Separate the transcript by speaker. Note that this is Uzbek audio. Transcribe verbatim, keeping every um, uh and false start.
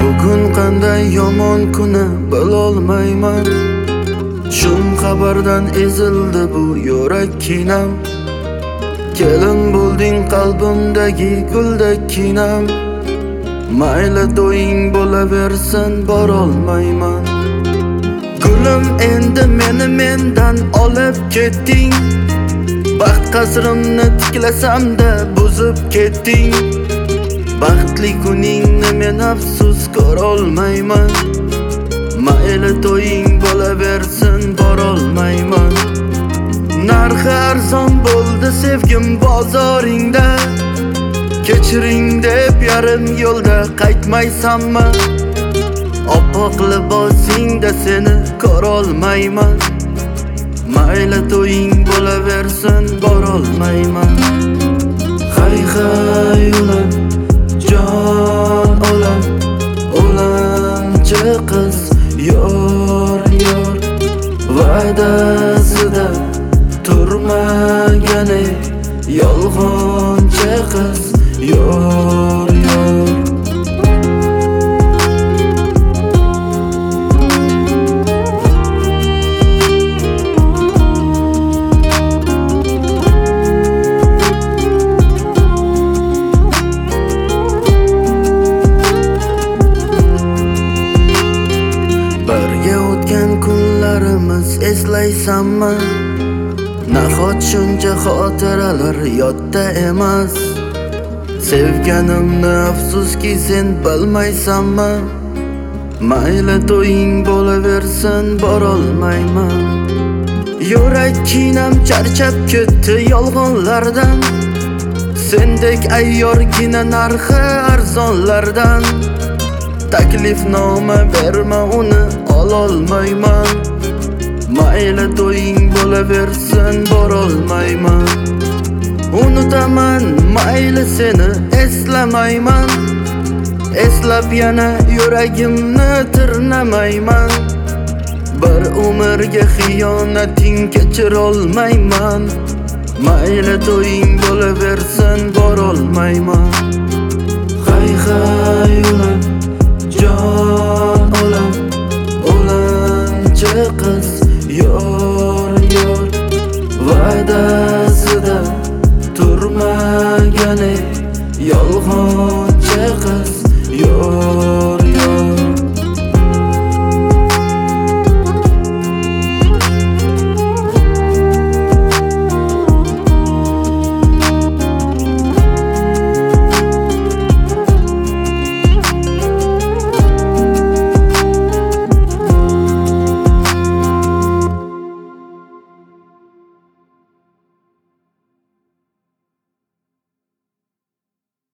Speaker 1: Bugun qanday yomon kuni bilolmayman. Shum xabardan ezildi bu yurak kinam. Kelin bo'lding qalbimdagi guldek kinam. Mayli to'ying bo'laversin, borolmayman. Gulim, endi meni mendan olib ketding. Baxt qasrimni tiklasam-da buzib ketding. Baxtli kuningni men afsus ko'rolmayman. Mayli to'ying bo'laversin, borolmayman. Narxi arzon bo'ldi sevgim bozoringda. Kechiring deb yarim yo'lda qaytmaysanmi? Oppoq libosingda seni ko'rolmayman. Mayli to'ying bo'laversin, borolmayman. Hay hay ulam, jon olam, olamchi qiz yor yor. Va'dasida turmagani yolg'onchi qiz yor yor. Birga o'tgan kunlarimiz eslaysanmi? Nahot shuncha xotiralar yodda emas? Sevganimni afsuski sen bilmaysanmi? Mayli to'ying bo'laversin, borolmayman. Yurak kinam charchab ketdi yolg'onlardan. Sendek ayyorgina narxi arzonlardan. Taklifnoma berma, uni ololmayman. Mayli to'ying bo'laversin, borolmayman. Unutaman, mayli seni eslamayman. Eslab yana yuragimni tirnamayman. Bir umrga xiyonating kechirolmayman. Mayli to'ying bo'laversin, borolmayman. Hay hay ulam, jon olam, olamchi qiz yor yor. Va'dasida turmagani yolg'onchi qiz yor.